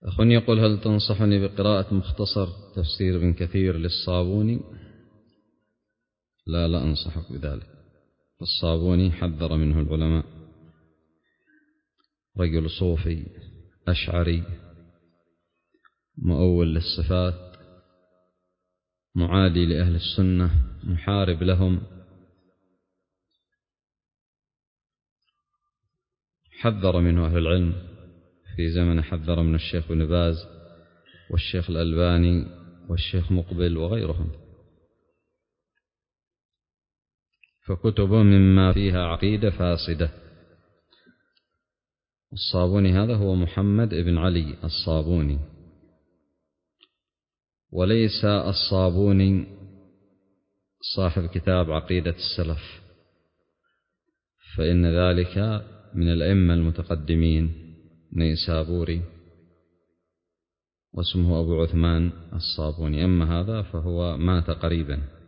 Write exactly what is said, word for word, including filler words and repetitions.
أخ يقول: هل تنصحني بقراءة مختصر تفسير ابن كثير للصابوني؟ لا لا أنصحك بذلك. الصابوني حذر منه العلماء، رجل صوفي أشعري مؤول للصفات، معادي لأهل السنة، محارب لهم، حذر منه أهل العلم في زمن، حذر من الشيخ ابن باز والشيخ الألباني والشيخ مقبل وغيرهم، فكتبه مما فيها عقيدة فاسدة. الصابوني هذا هو محمد بن علي الصابوني، وليس الصابوني صاحب كتاب عقيدة السلف، فإن ذلك من الأئمة المتقدمين، نيسابوري واسمه أبو عثمان الصابوني، أما هذا فهو مات قريبا.